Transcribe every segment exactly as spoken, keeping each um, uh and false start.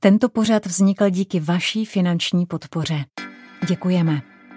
Tento pořad vznikl díky vaší finanční podpoře. Děkujeme.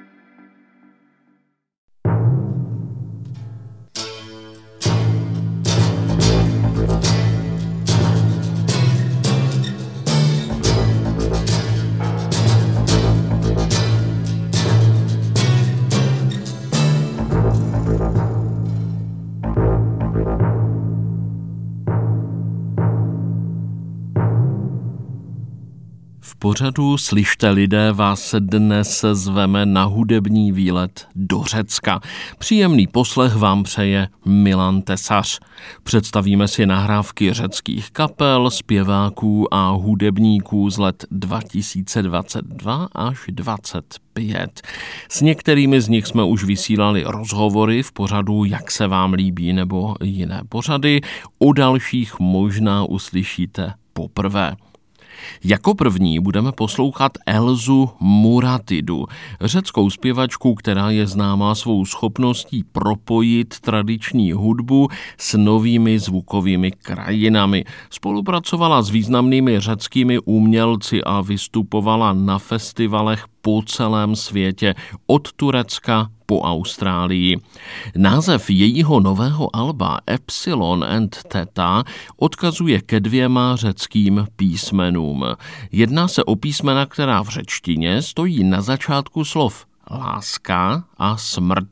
V pořadu Slyšte lidé vás dnes zveme na hudební výlet do Řecka. Příjemný poslech vám přeje Milan Tesař. Představíme si nahrávky řeckých kapel, zpěváků a hudebníků z let dva tisíce dvacet dva až dvacet pět. S některými z nich jsme už vysílali rozhovory v pořadu Jak se vám líbí nebo jiné pořady. O dalších možná uslyšíte poprvé. Jako první budeme poslouchat Elzu Muratidu, řeckou zpěvačku, která je známá svou schopností propojit tradiční hudbu s novými zvukovými krajinami. Spolupracovala s významnými řeckými umělci a vystupovala na festivalech po celém světě, od Turecka po Austrálii. Název jejího nového alba Epsilon and Theta odkazuje ke dvěma řeckým písmenům. Jedná se o písmena, která v řečtině stojí na začátku slov láska a smrt.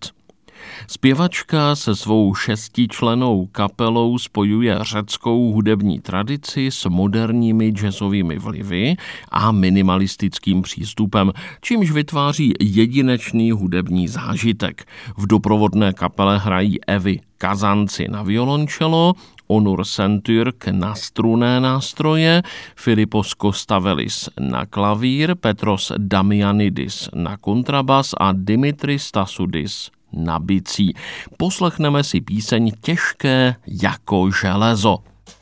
Zpěvačka se svou šestičlennou kapelou spojuje řeckou hudební tradici s moderními jazzovými vlivy a minimalistickým přístupem, čímž vytváří jedinečný hudební zážitek. V doprovodné kapele hrají Evy Kazanci na violončelo, Onur Sentürk na strunné nástroje, Filipos Kostavelis na klavír, Petros Damianidis na kontrabas a Dimitris Tassoudis na bicí. Poslechneme si píseň Těžké jako železo.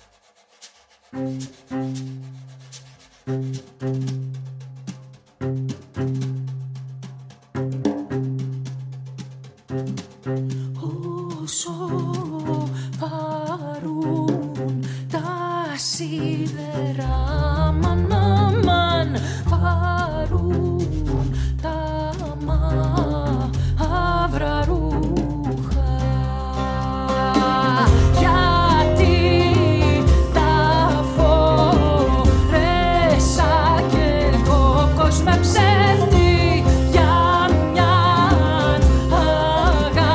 Όσο βαρούν τα σίδερα, μαν, αμάν, βαρούν τα μαύρα ρούχα. Γιατί τα φορέσα κι εγώ κόσμε ψεύτη για μια αγάπη.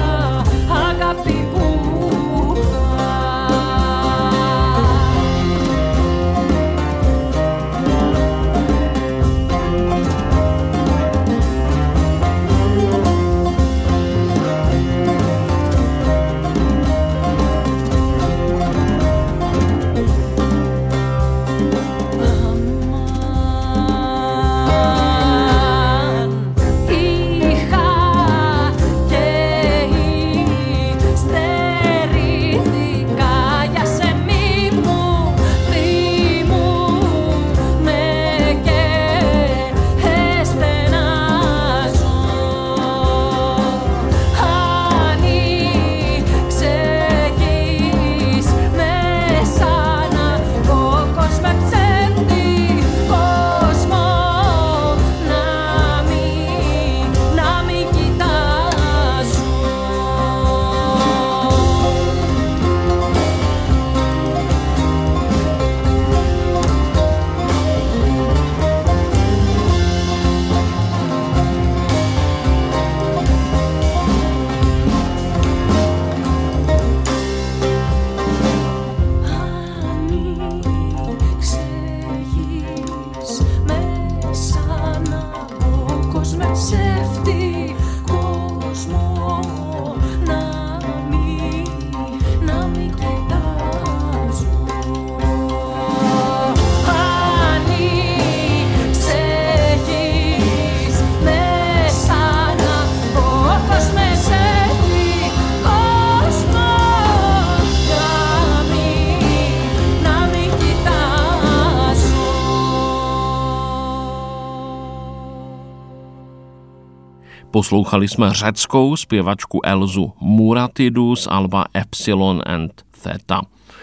Poslouchali jsme řeckou zpěvačku Elzu Muratidu z alba Epsilon and Theta.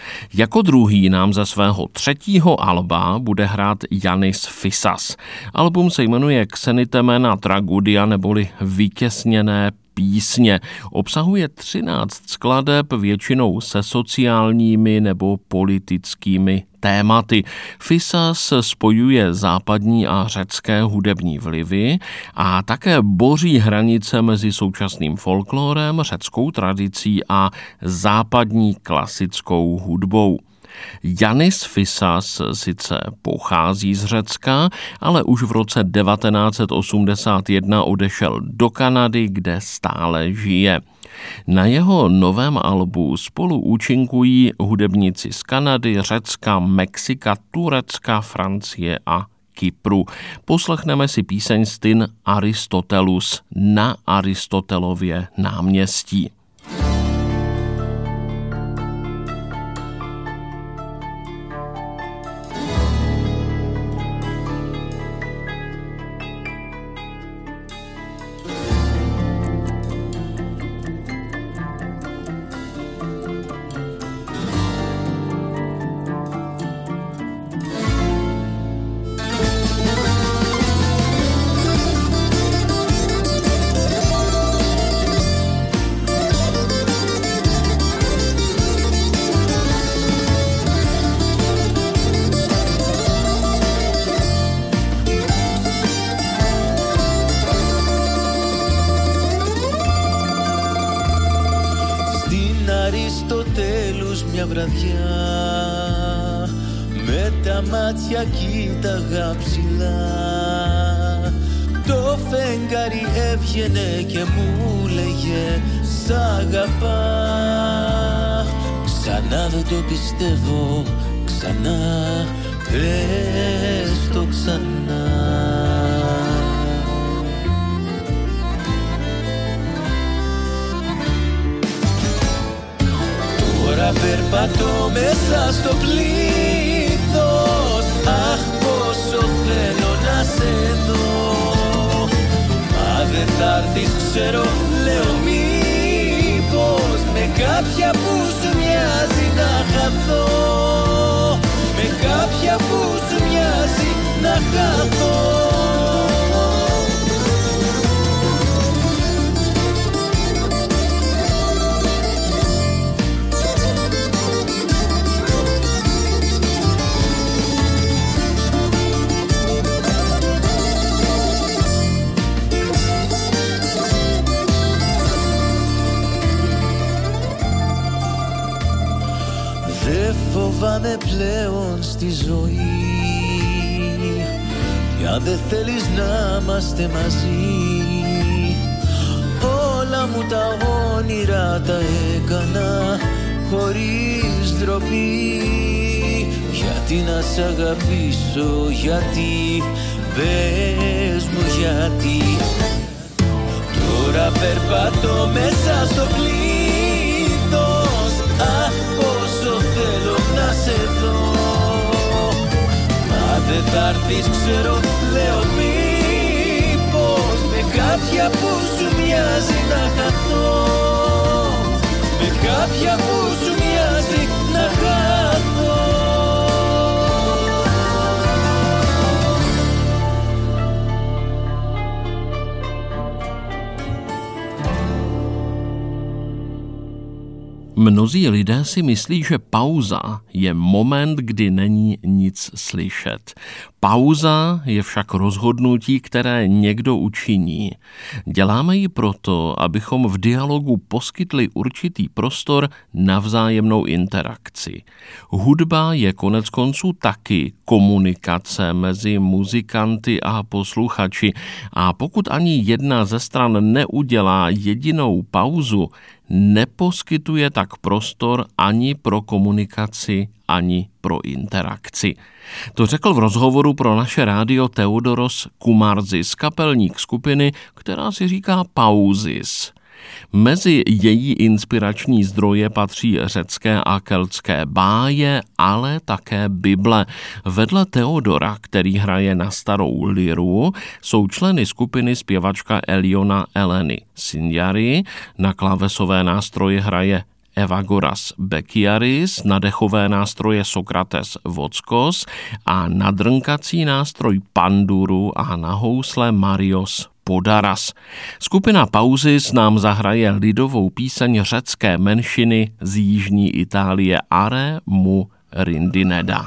Jako druhý nám ze svého třetího alba bude hrát Yannis Fissas. Album se jmenuje Xenitemena Tragudia neboli Vytěsněné písně. Obsahuje třináct skladeb, většinou se sociálními nebo politickými tématy. Fissas spojuje západní a řecké hudební vlivy a také boří hranice mezi současným folklorem, řeckou tradicí a západní klasickou hudbou. Yannis Fissas sice pochází z Řecka, ale už v roce devatenáct set osmdesát jedna odešel do Kanady, kde stále žije. Na jeho novém albu spolu účinkují hudebníci z Kanady, Řecka, Mexika, Turecka, Francie a Kypru. Poslechneme si píseň Styn Aristotelus na Aristotelově náměstí. Μια βραδιά με τα μάτια κοίταγα ψηλά, το φεγγάρι έβγαινε και μου λέγε σ' αγαπά. Ξανά δεν το πιστεύω, ξανά πες το ξανά. Τώρα περπατώ μέσα στο πλήθος, αχ πόσο θέλω να σε δω. Μα δεν θα έρθεις ξέρω, λέω μήπως με κάποια που σου μοιάζει να χαθώ. Με κάποια που σου μοιάζει να χαθώ. Φοβάμαι πλέον στη ζωή, για δεν θέλεις να είμαστε μαζί. Όλα μου τα όνειρα τα έκανα χωρίς ντροπή. Γιατί να σ' αγαπήσω, γιατί, πες μου γιατί. Τώρα περπατώ μέσα στο πλήθος, αχ πόσο θέλω να σε δω. Μα δεν θα έρθεις ξέρω, λέω μήπως με κάποια που σου μοιάζει να χαθώ. Με κάποια που σου μοιάζει να χαθώ. Mnozí lidé si myslí, že pauza je moment, kdy není nic slyšet. Pauza je však rozhodnutí, které někdo učiní. Děláme ji proto, abychom v dialogu poskytli určitý prostor na vzájemnou interakci. Hudba je konec konců taky komunikace mezi muzikanty a posluchači a pokud ani jedna ze stran neudělá jedinou pauzu, neposkytuje tak prostor ani pro komunikaci, ani pro interakci. To řekl v rozhovoru pro naše rádio Theodoros Koumarzis, kapelník skupiny, která si říká Pauzis. Mezi její inspirační zdroje patří řecké a keltské báje, ale také Bible. Vedle Theodora, který hraje na starou liru, jsou členy skupiny zpěvačka Eliona Eleni Sinjari, na klávesové nástroje hraje Evagoras Bekiaris, na dechové nástroje Sokrates Vockos a na drnkací nástroj Panduru a na housle Marios Podaras. Skupina Pauzis nám zahraje lidovou píseň řecké menšiny z jižní Itálie Are mu Rindineda.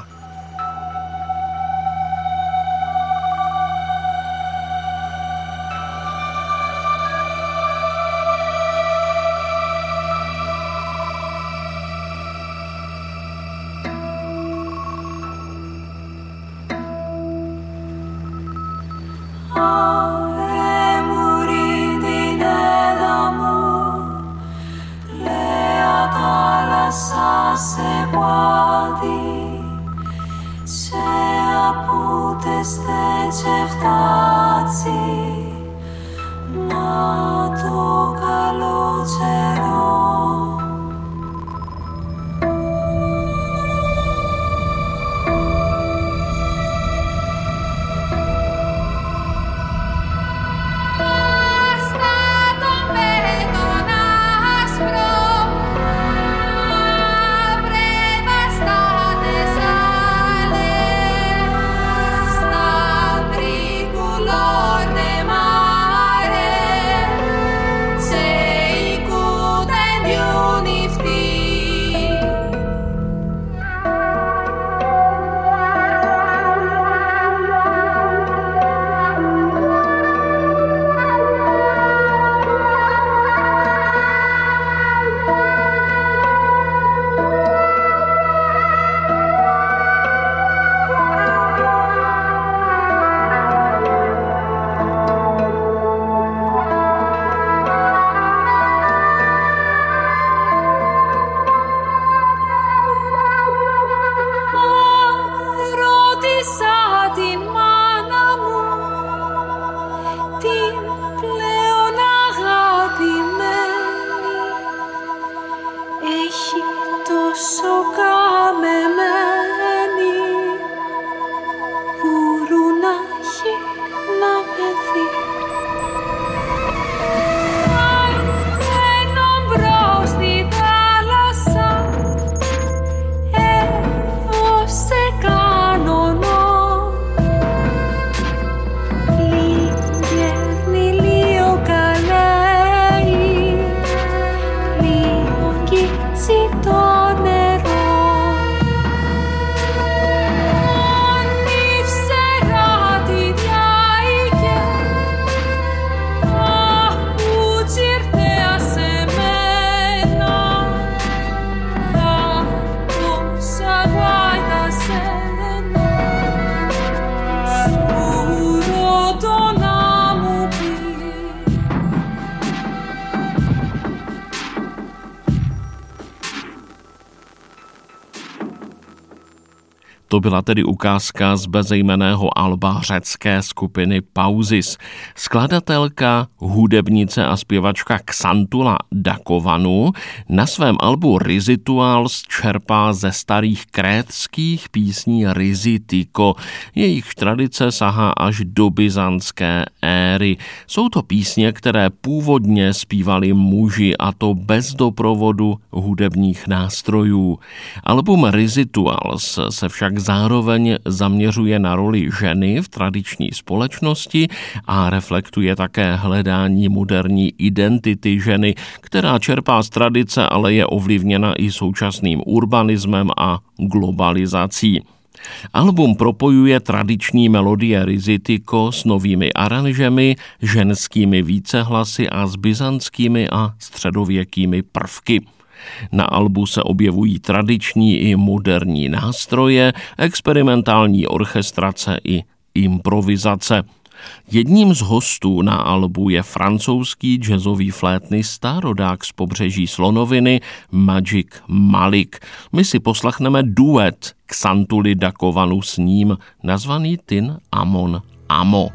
To byla tedy ukázka z bezejmenného alba řecké skupiny Pauzis. Skladatelka, hudebnice a zpěvačka Xantula Dakovanu na svém albu Rituals čerpá ze starých krétských písní Rizitiko. Jejich tradice sahá až do byzantské éry. Jsou to písně, které původně zpívali muži, a to bez doprovodu hudebních nástrojů. Album Rituals se však zároveň zaměřuje na roli ženy v tradiční společnosti a reflektuje také hledání moderní identity ženy, která čerpá z tradice, ale je ovlivněna i současným urbanismem a globalizací. Album propojuje tradiční melodie Rizitiko s novými aranžemi, ženskými vícehlasy a s byzantskými a středověkými prvky. Na albu se objevují tradiční i moderní nástroje, experimentální orchestrace i improvizace. Jedním z hostů na albu je francouzský jazzový flétnista, rodák z pobřeží Slonoviny, Magic Malik. My si poslechneme duet Xantuly Dakovanu s ním, nazvaný Tin Amon Amo.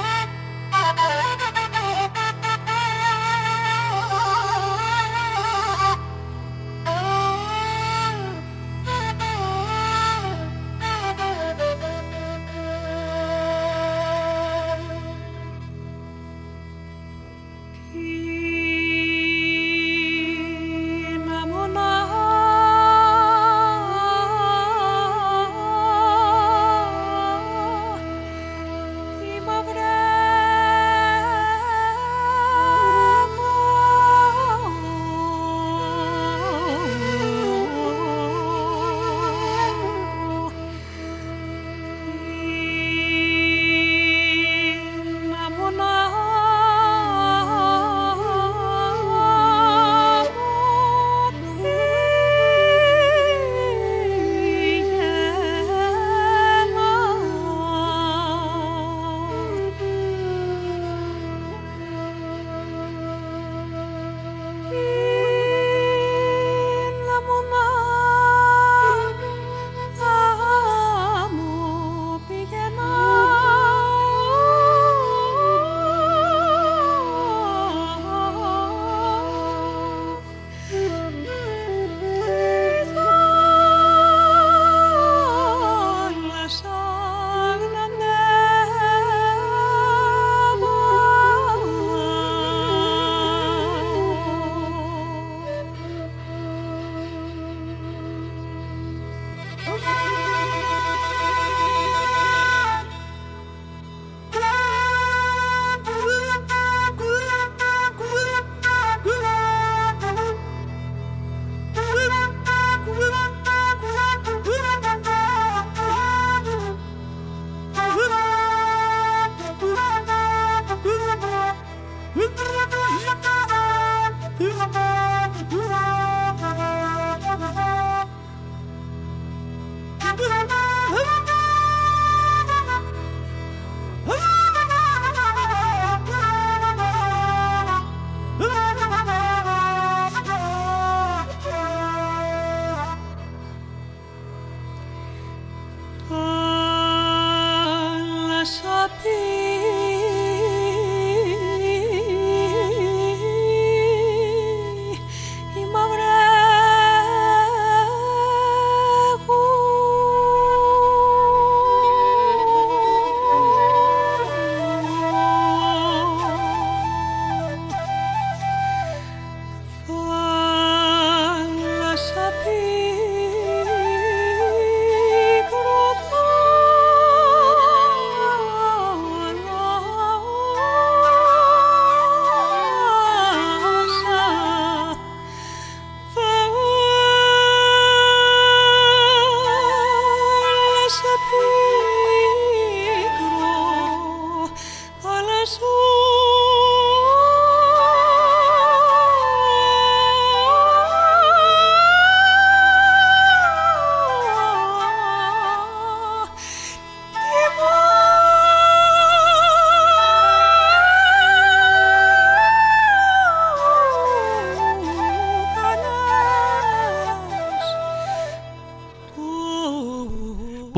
Oh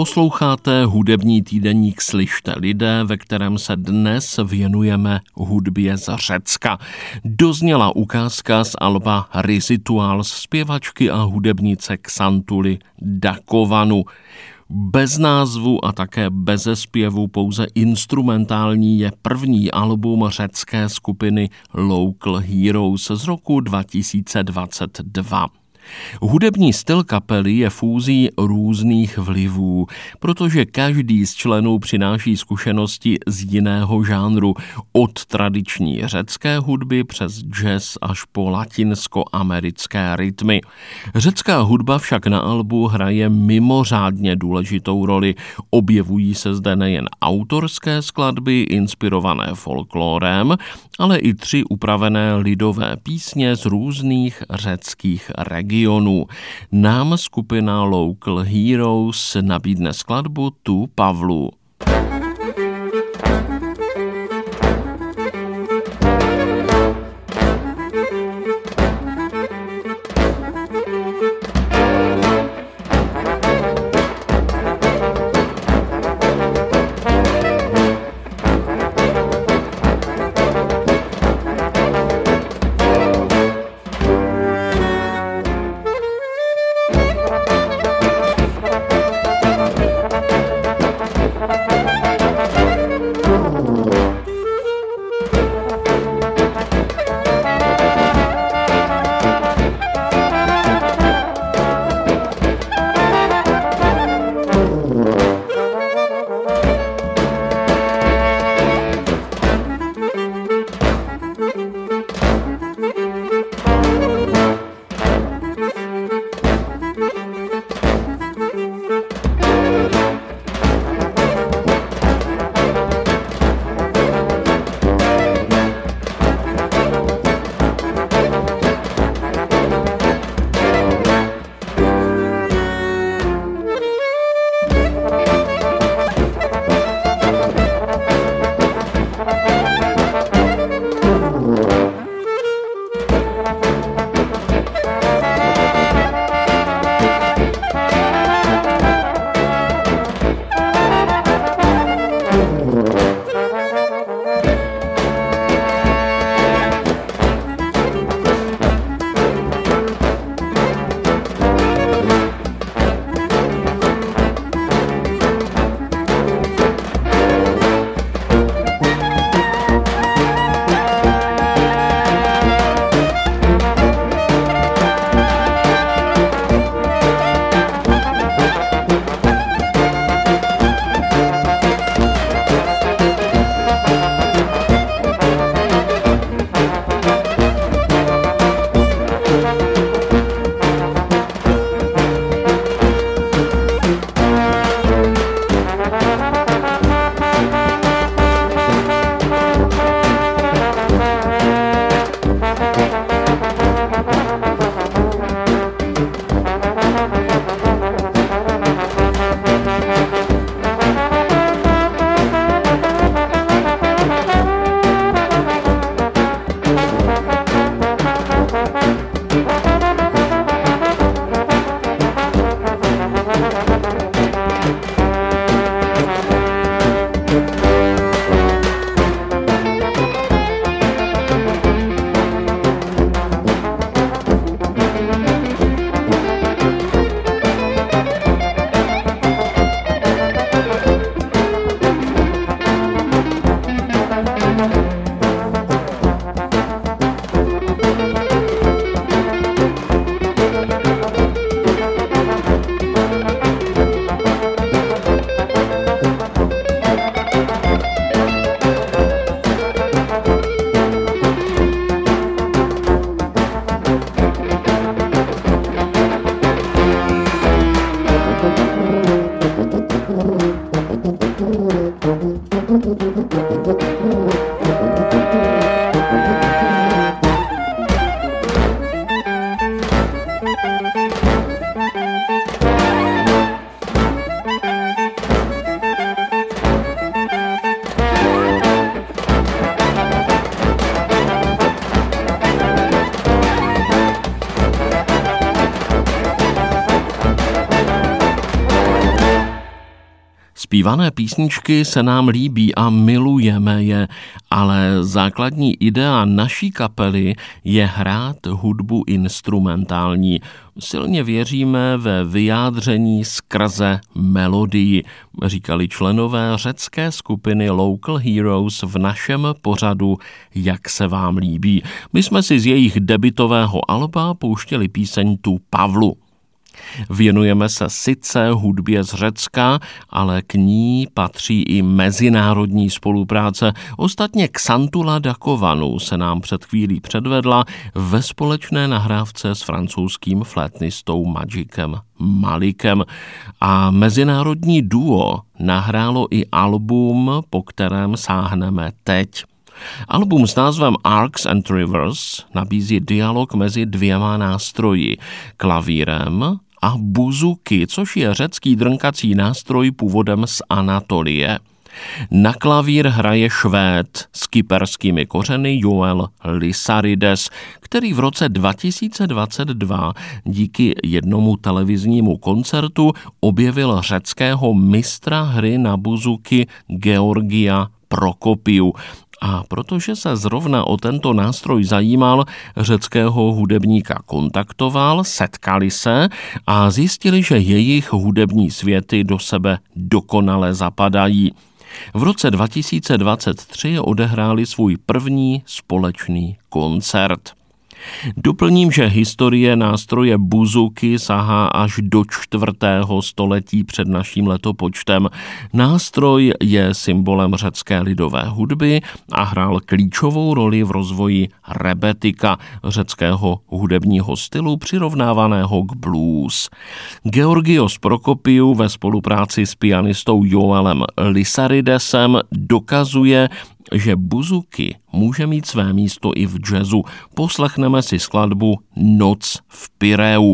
Posloucháte hudební týdeník Slyšte lidé, ve kterém se dnes věnujeme hudbě z Řecka. Dozněla ukázka z alba Rituals zpěvačky a hudebnice Xantuly Dakovanu. Bez názvu a také beze zpěvu, pouze instrumentální, je první album řecké skupiny Local Heroes z roku dva tisíce dvacet dva. Hudební styl kapely je fúzí různých vlivů, protože každý z členů přináší zkušenosti z jiného žánru, od tradiční řecké hudby přes jazz až po latinsko-americké rytmy. Řecká hudba však na albu hraje mimořádně důležitou roli. Objevují se zde nejen autorské skladby inspirované folklórem, ale i tři upravené lidové písně z různých řeckých regionů. Nám skupina Local Heroes nabídne skladbu Tu Pavlu. Zpívané písničky se nám líbí a milujeme je, ale základní idea naší kapely je hrát hudbu instrumentální. Silně věříme ve vyjádření skrze melodii, říkali členové řecké skupiny Local Heroes v našem pořadu Jak se vám líbí. My jsme si z jejich debutového alba pouštěli píseň Tu Pavlu. Věnujeme se sice hudbě z Řecka, ale k ní patří i mezinárodní spolupráce. Ostatně Xantula Dakovanu se nám před chvílí předvedla ve společné nahrávce s francouzským flétnistou Magicem Malikem. A mezinárodní duo nahrálo i album, po kterém sáhneme teď. Album s názvem Arcs and Rivers nabízí dialog mezi dvěma nástroji, klavírem a buzuki, což je řecký drnkací nástroj původem z Anatolie. Na klavír hraje Švéd s kyperskými kořeny Joel Lysarides, který v roce dva tisíce dvacet dva díky jednomu televiznímu koncertu objevil řeckého mistra hry na buzuki Georgia Prokopiu. A protože se zrovna o tento nástroj zajímal, řeckého hudebníka kontaktoval, setkali se a zjistili, že jejich hudební světy do sebe dokonale zapadají. V roce dva tisíce dvacet tři odehráli svůj první společný koncert. Doplním, že historie nástroje buzuki sahá až do čtvrtého století před naším letopočtem. Nástroj je symbolem řecké lidové hudby a hrál klíčovou roli v rozvoji rebetika, řeckého hudebního stylu přirovnávaného k blues. Georgios Prokopiou ve spolupráci s pianistou Joelem Lysaridesem dokazuje, že buzuki může mít své místo i v jazzu. Poslechneme si skladbu Noc v Pireu.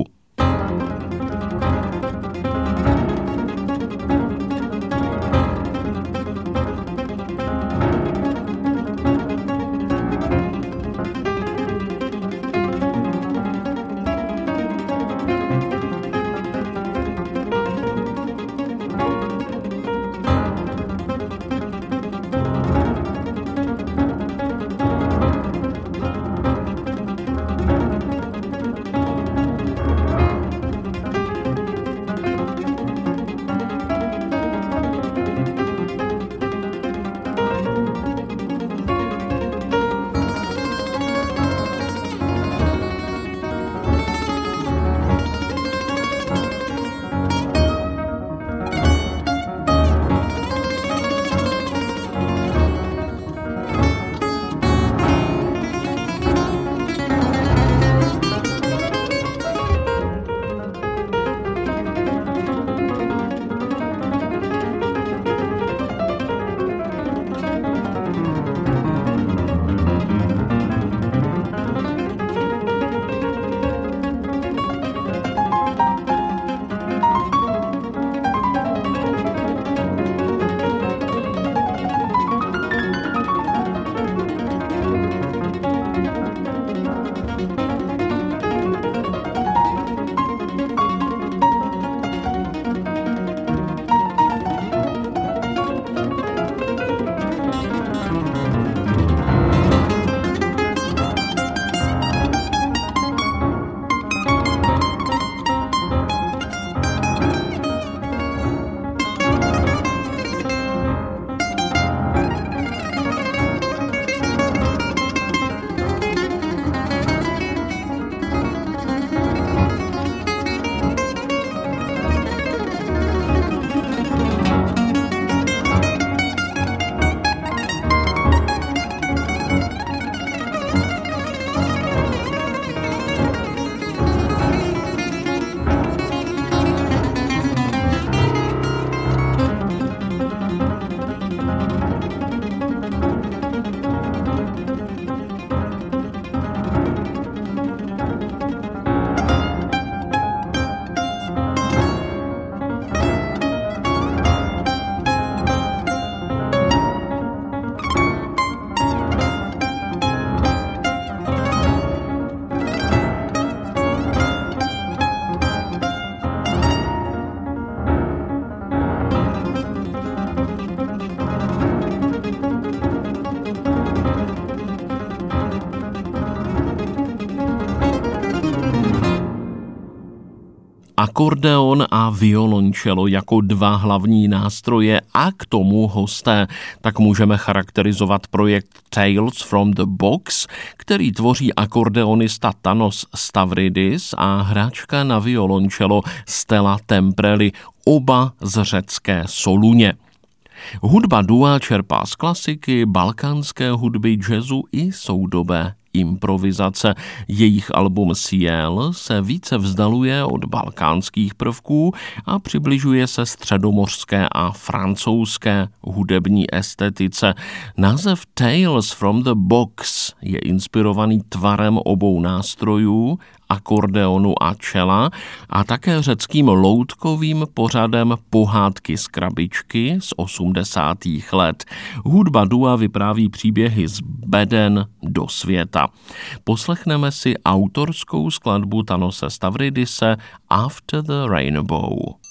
akordeon a violončelo jako dva hlavní nástroje a k tomu hosté, tak můžeme charakterizovat projekt Tales from the Box, který tvoří akordeonista Tanos Stavridis a hráčka na violončelo Stella Temprelli, oba z řecké Soluně. Hudba dua čerpá z klasiky, balkánské hudby, jazzu i soudobé improvizace. Jejich album Ciel se více vzdaluje od balkánských prvků a přibližuje se středomořské a francouzské hudební estetice. Název Tales from the Box je inspirovaný tvarem obou nástrojů, akordeonu a čela, a také řeckým loutkovým pořadem Pohádky z krabičky z osmdesátých let. Hudba dua vypráví příběhy z beden do světa. Poslechneme si autorskou skladbu Tanose Stavridise After the Rainbow.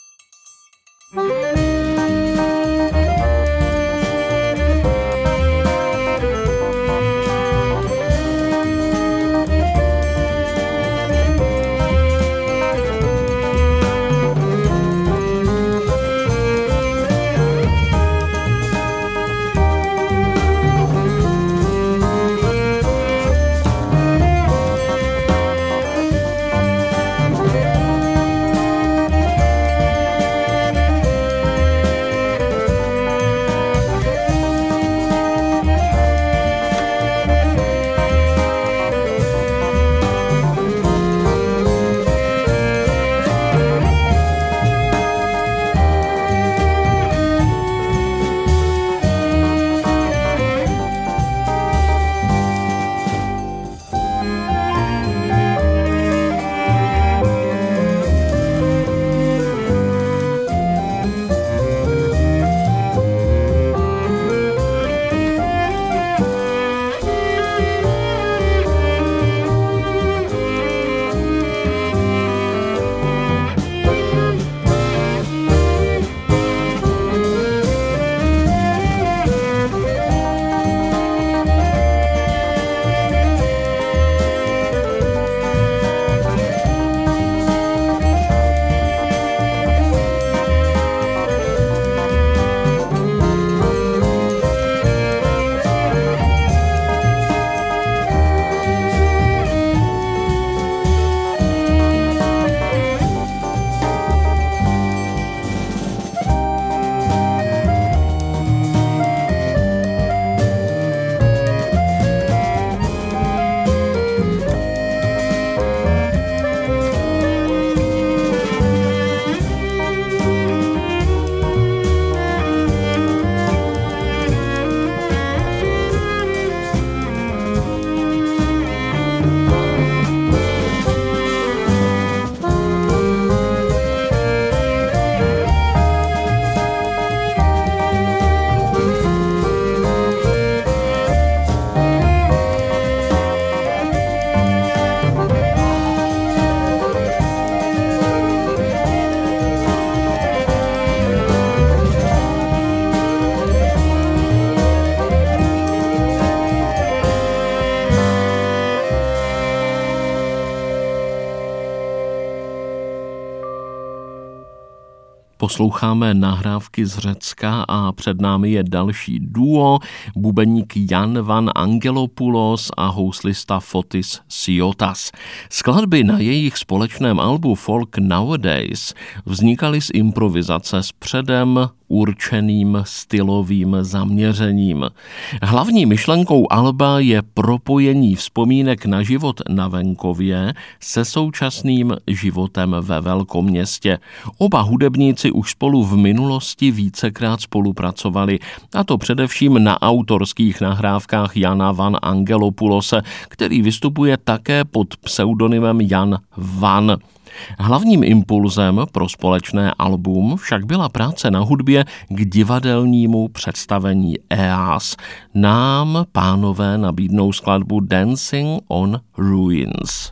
Posloucháme nahrávky z Řecka a před námi je další duo, bubeník Jan Van Angelopoulos a houslista Fotis Siotas. Skladby na jejich společném albu Folk Nowadays vznikaly z improvizace s předem určeným stylovým zaměřením. Hlavní myšlenkou alba je propojení vzpomínek na život na venkově se současným životem ve velkoměstě. Oba hudebníci už spolu v minulosti vícekrát spolupracovali, a to především na autorských nahrávkách Jana Van Angelopoulose, který vystupuje také pod pseudonymem Jan Van. Hlavním impulzem pro společné album však byla práce na hudbě k divadelnímu představení E A S. Nám pánové nabídnou skladbu Dancing on Ruins.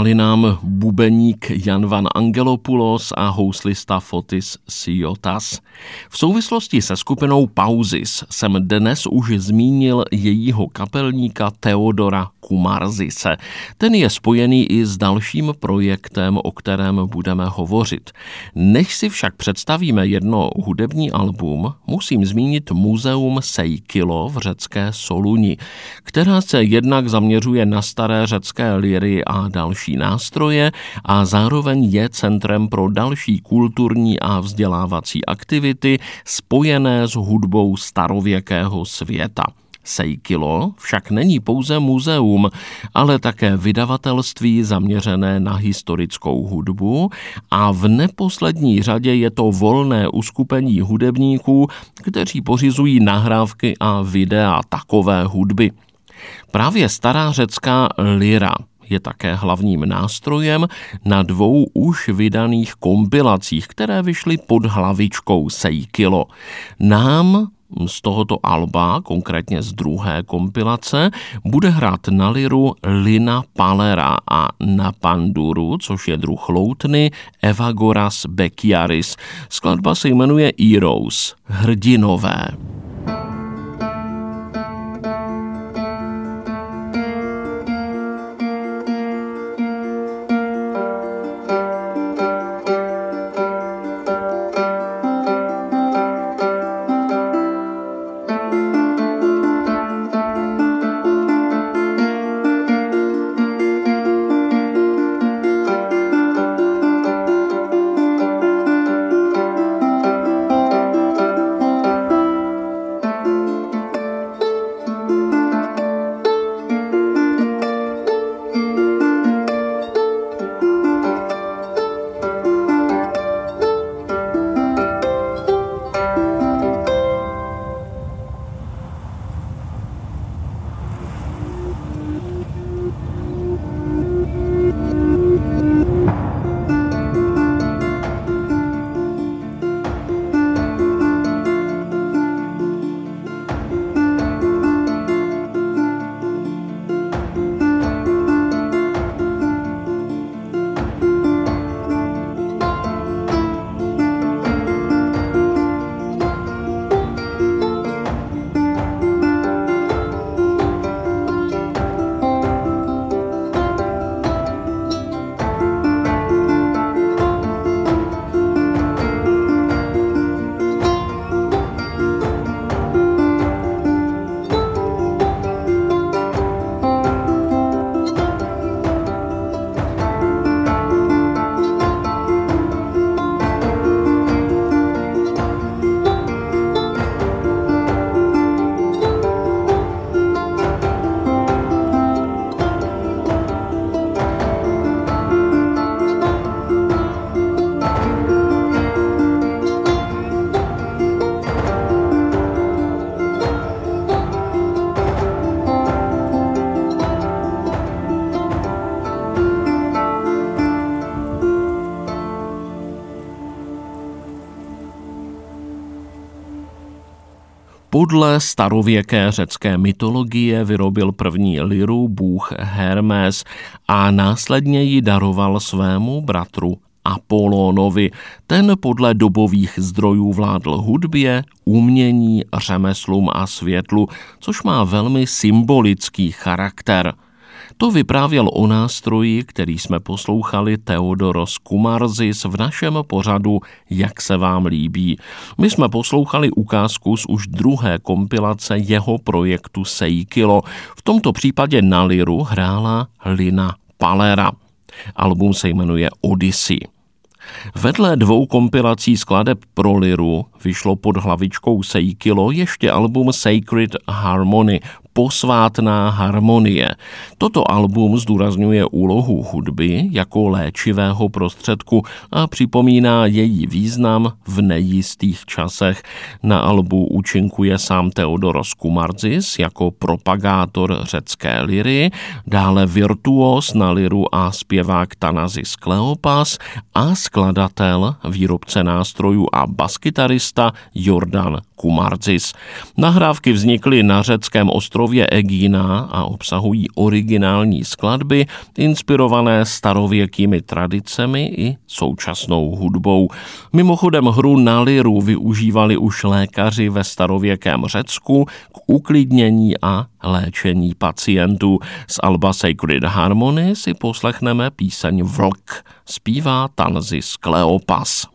Hráli nám bubeník Jan Van Angelopoulos a houslista Fotis Siotas. V souvislosti se skupinou Pauzis jsem dnes už zmínil jejího kapelníka Theodora Kumarzise. Ten je spojený i s dalším projektem, o kterém budeme hovořit. Než si však představíme jedno hudební album, musím zmínit muzeum Seikilo v řecké Soluni, která se jednak zaměřuje na staré řecké liry a další nástroje a zároveň je centrem pro další kulturní a vzdělávací aktivity spojené s hudbou starověkého světa. Seikilo však není pouze muzeum, ale také vydavatelství zaměřené na historickou hudbu a v neposlední řadě je to volné uskupení hudebníků, kteří pořizují nahrávky a videa takové hudby. Právě stará řecká lira je také hlavním nástrojem na dvou už vydaných kompilacích, které vyšly pod hlavičkou Seikilo. Nám z tohoto alba, konkrétně z druhé kompilace, bude hrát na liru Lina Palera a na panduru, což je druh loutny, Evagoras Bekiaris. Skladba se jmenuje Heroes, hrdinové. Podle starověké řecké mytologie vyrobil první liru bůh Hermes a následně ji daroval svému bratru Apolónovi. Ten podle dobových zdrojů vládl hudbě, umění, řemeslům a světlu, což má velmi symbolický charakter. To vyprávěl o nástroji, který jsme poslouchali Theodoros Kumarzis v našem pořadu Jak se vám líbí. My jsme poslouchali ukázku z už druhé kompilace jeho projektu Seikilo. V tomto případě na liru hrála Lina Palera. Album se jmenuje Odyssey. Vedle dvou kompilací skladeb pro liru vyšlo pod hlavičkou Seikilo ještě album Sacred Harmony, posvátná harmonie. Toto album zdůrazňuje úlohu hudby jako léčivého prostředku a připomíná její význam v nejistých časech. Na albu účinkuje sám Theodoros Kumarzis jako propagátor řecké liry, dále virtuos na liru a zpěvák Thanasis Kleopas a skladatel, výrobce nástrojů a baskytarista Jordan Kumarzis. Nahrávky vznikly na řeckém ostrově Ostrově Egina a obsahují originální skladby inspirované starověkými tradicemi i současnou hudbou. Mimochodem hru na liru využívali už lékaři ve starověkém Řecku k uklidnění a léčení pacientů. Z alba Sacred Harmony si poslechneme píseň Vlk. Zpívá Tanzis Kleopas.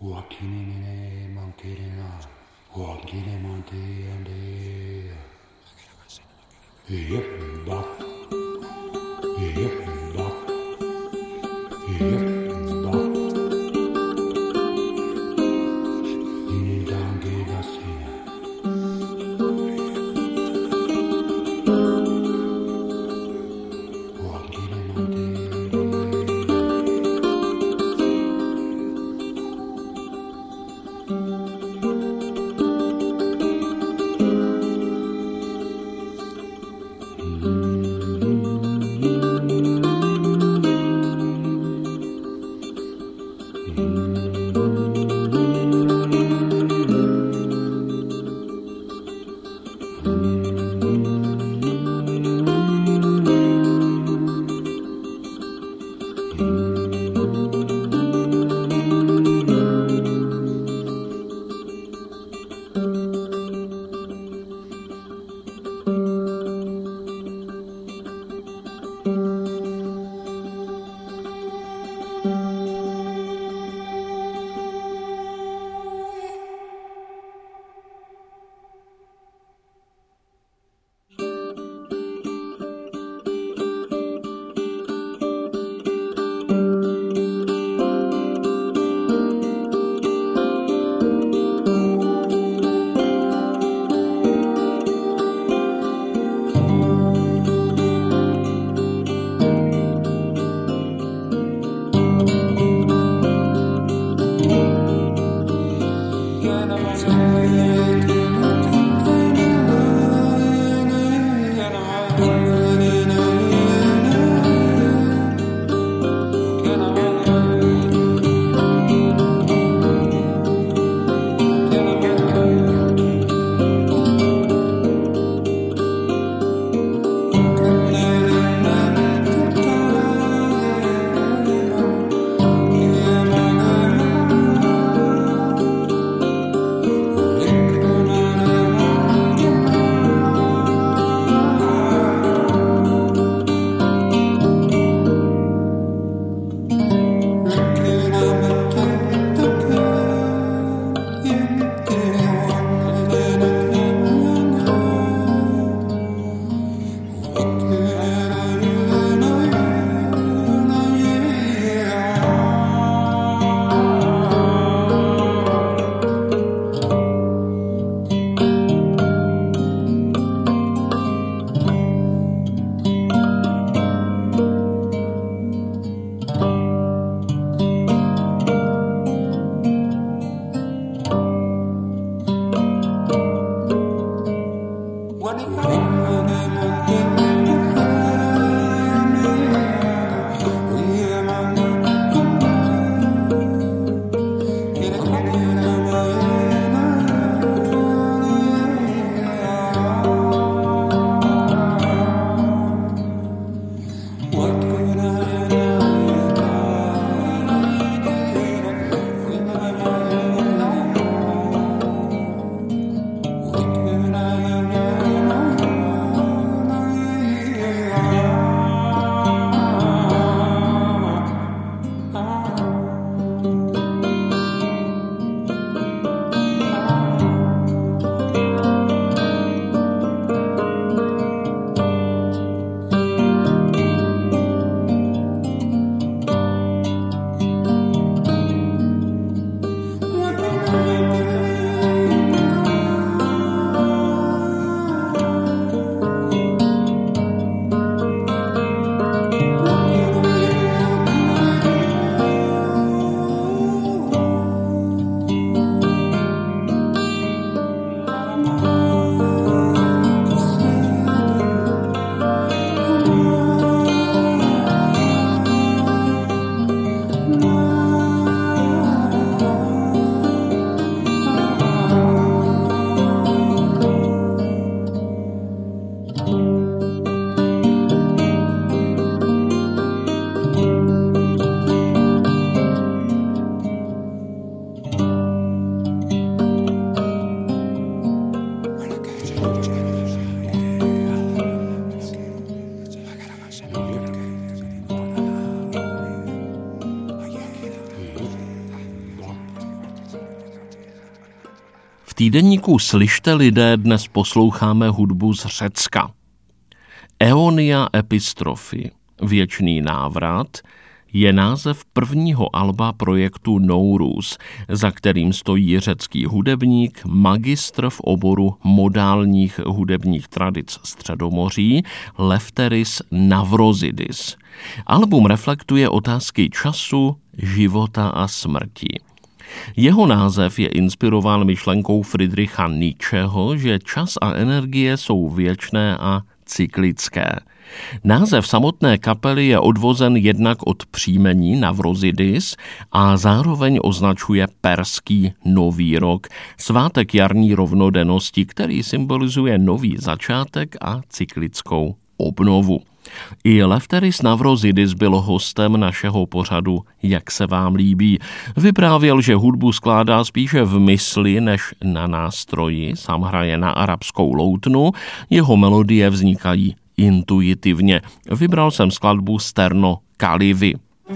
týdeníku Slyšte lidé dnes posloucháme hudbu z Řecka. Eonia Epistrophy, Věčný návrat, je název prvního alba projektu Nowruz, za kterým stojí řecký hudebník, magistr v oboru modálních hudebních tradic Středomoří Lefteris Navrozidis. Album reflektuje otázky času, života a smrti. Jeho název je inspirován myšlenkou Friedricha Nietzscheho, že čas a energie jsou věčné a cyklické. Název samotné kapely je odvozen jednak od příjmení Navrozidis a zároveň označuje perský nový rok, svátek jarní rovnodennosti, který symbolizuje nový začátek a cyklickou obnovu. I Lefteris Navrozidis byl hostem našeho pořadu Jak se vám líbí. Vyprávěl, že hudbu skládá spíše v mysli než na nástroji, sám hraje na arabskou loutnu, jeho melodie vznikají intuitivně. Vybral jsem skladbu Sterno Kalivy.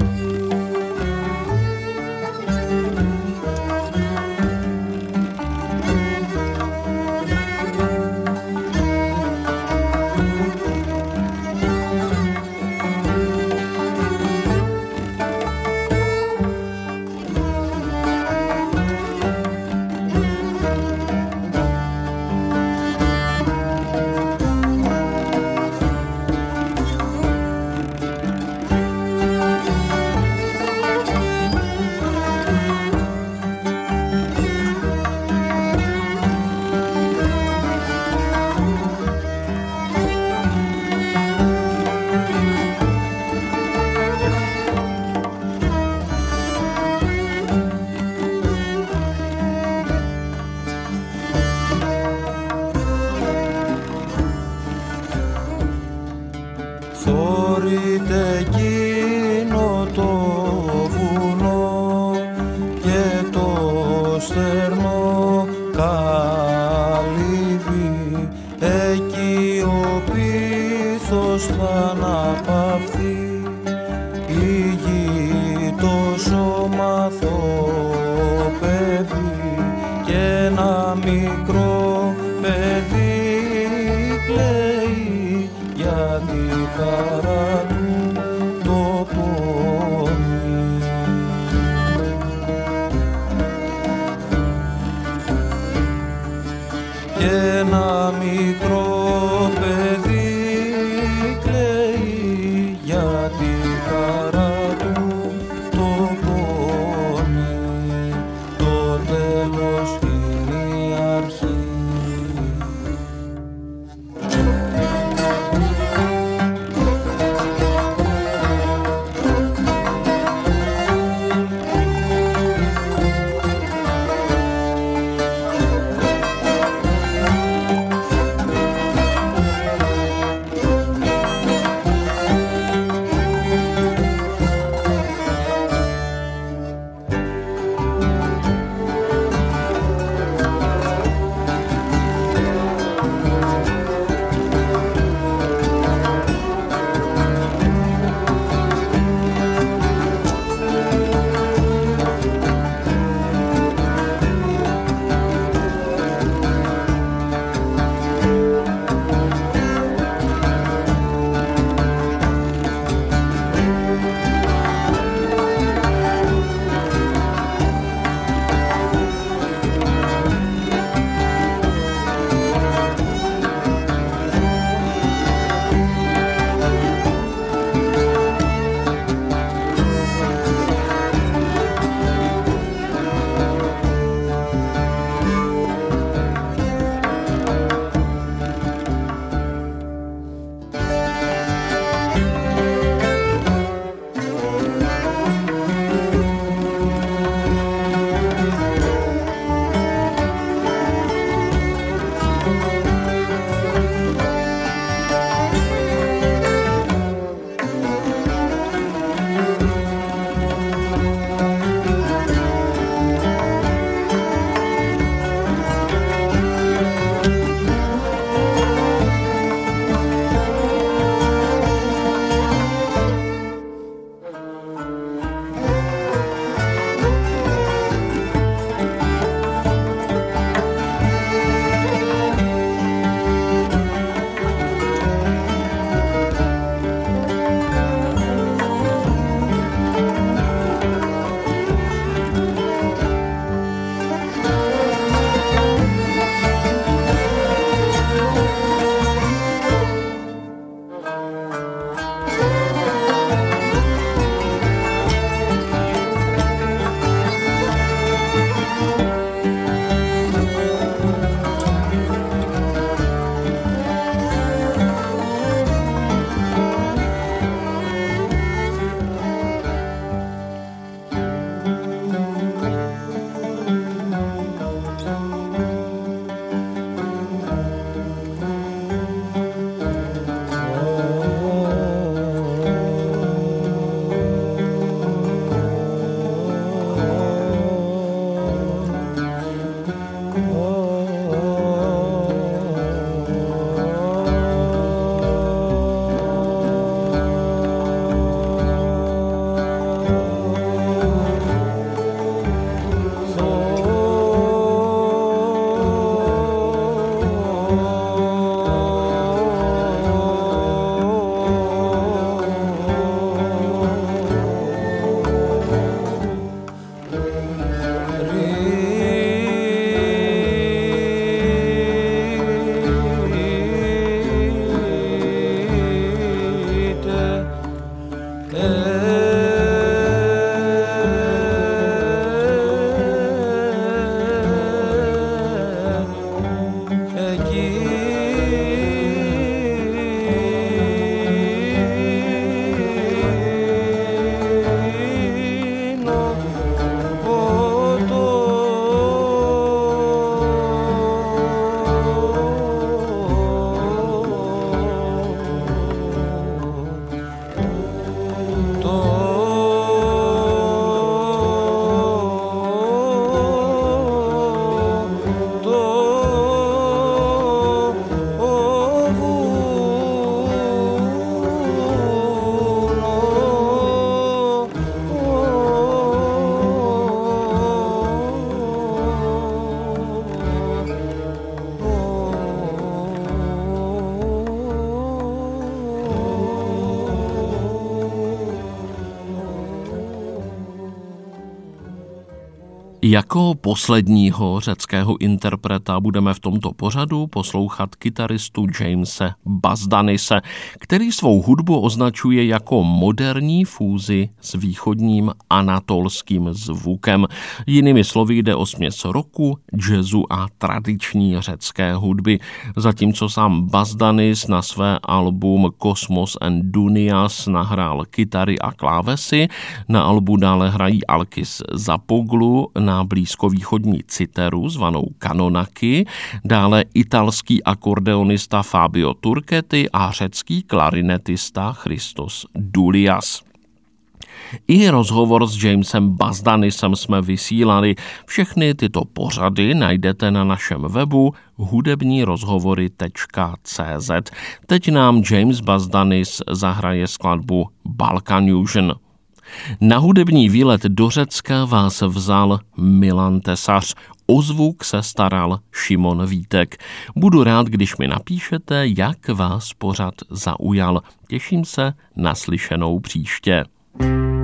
Θωρείται εκείνο το βουνό και το στερνό καλύβι, εκεί ο πίθος θα αναπαυθεί, η γη το σώμα θοπεύει και ένα μικρό παιδί κλαίει για τη χαρά του το πόνι. Και ένα μικρό παιδί κλαίει για τη χαρά του το πόνι. Το τέλος είναι η αρχή. Jako posledního řeckého interpreta budeme v tomto pořadu poslouchat kytaristu Jamese Bazdanise, který svou hudbu označuje jako moderní fúzi s východním anatolským zvukem. Jinými slovy jde o směs rocku, jazzu a tradiční řecké hudby. Zatímco sám Bazdanis na své album Kosmos and Dunias nahrál kytary a klávesy, na albu dále hrají Alkis Zapoglu na blízkovýchodní citeru zvanou kanonaki, dále italský akordeonista Fabio Turchetti a řecký klarinetista Christos Doulias. I rozhovor s Jamesem Bazdanisem jsme vysílali. Všechny tyto pořady najdete na našem webu hudební rozhovory tečka cé zet. Teď nám James Bazdanis zahraje skladbu Balkanusion. Na hudební výlet do Řecka vás vzal Milan Tesař. O zvuk se staral Šimon Vítek. Budu rád, když mi napíšete, jak vás pořad zaujal. Těším se na slyšenou příště.